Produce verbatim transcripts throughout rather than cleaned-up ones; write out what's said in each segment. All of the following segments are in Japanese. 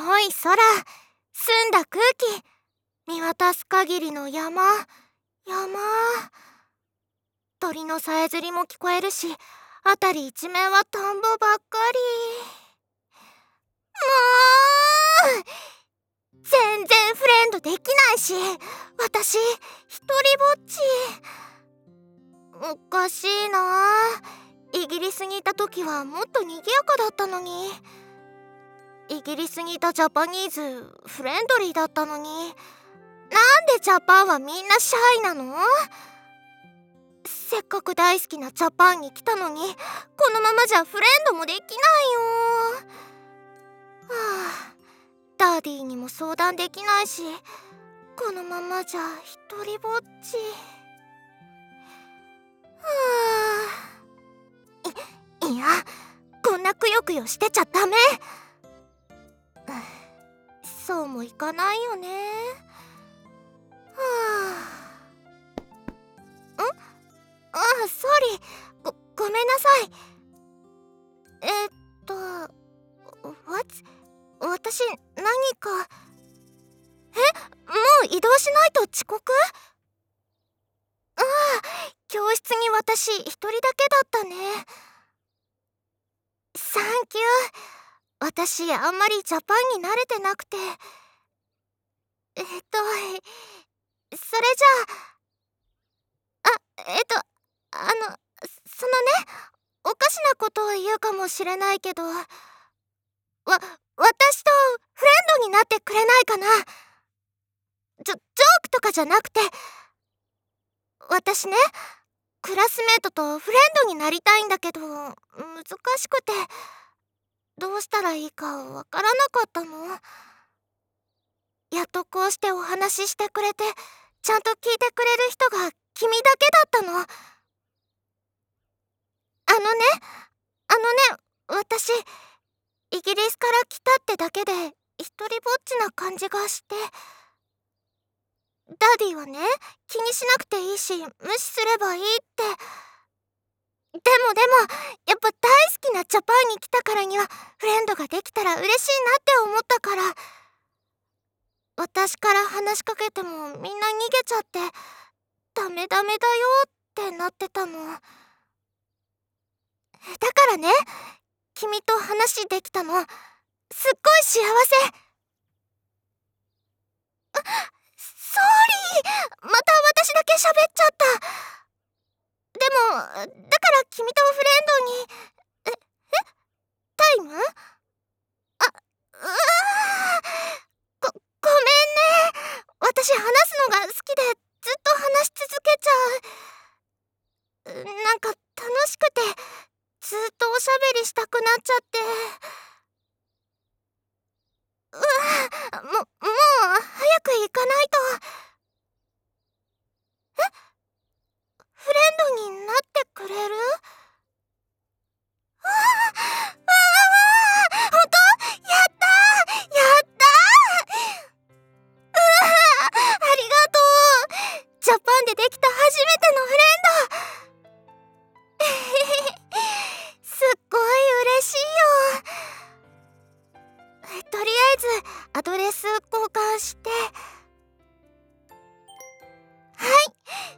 青い空、澄んだ空気、見渡す限りの山、山。鳥のさえずりも聞こえるし、辺り一面は田んぼばっかり。もう全然フレンドできないし、私一人ぼっち。おかしいな。イギリスにいた時はもっと賑やかだったのに。イギリスにいたジャパニーズフレンドリーだったのに、なんでジャパンはみんなシャイなの？せっかく大好きなジャパンに来たのに、このままじゃフレンドもできないよ。はあ、ダーディーにも相談できないし、このままじゃ一人ぼっち。はあ、い、いや、こんなくよくよしてちゃダメ。そうもいかないよね。はあ、ん？ああ、ソーリー。ご、ごめんなさい。えー、っと、What？ 私、何か。え？もう移動しないと遅刻？ああ、教室に私一人だけだったね。サンキュー。私、あんまりジャパンに慣れてなくて。えっと、それじゃあ、あ、えっと、あの、そのね、おかしなことを言うかもしれないけど、わ、私とフレンドになってくれないかな。ジョ、ジョークとかじゃなくて、私ね、クラスメートとフレンドになりたいんだけど、難しくて、どうしたらいいかわからなかったの。やっとこうしてお話ししてくれて、ちゃんと聞いてくれる人が君だけだったの。あのね、あのね、私、イギリスから来たってだけで一人ぼっちな感じがして。ダディはね、気にしなくていいし、無視すればいいって。でもでも、やっぱ大好きなジャパンに来たからには、フレンドができたら嬉しいなって思ったから。私から話しかけてもみんな逃げちゃって、ダメダメだよってなってたの。だからね、君と話できたの、すっごい幸せ。あ、ソーリー、また私だけ喋っちゃった。でも、だから君とフレンドに、え、え？タイム？あ、うわー、ご、ごめんね。私話すのが好きでずっと話し続けちゃう。なんか楽しくて、ずっとおしゃべりしたくなっちゃって。うわ、も、もう早く行かないと。え？フレンドになってくれる？わあ、わあ、わあ、ほんと？やったー、やったー。うわあ、ありがとう。ジャパンでできた初めてのフレンド。すっごい嬉しいよ。とりあえずアドレス交換して。はい。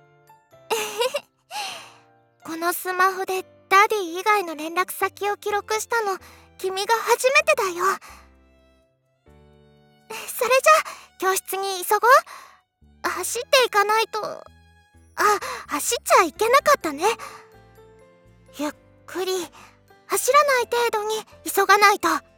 このスマホでダディ以外の連絡先を記録したの、君が初めてだよ。それじゃ教室に急ごう。走っていかないと。あ、走っちゃいけなかったね。ゆっくり、走らない程度に急がないと。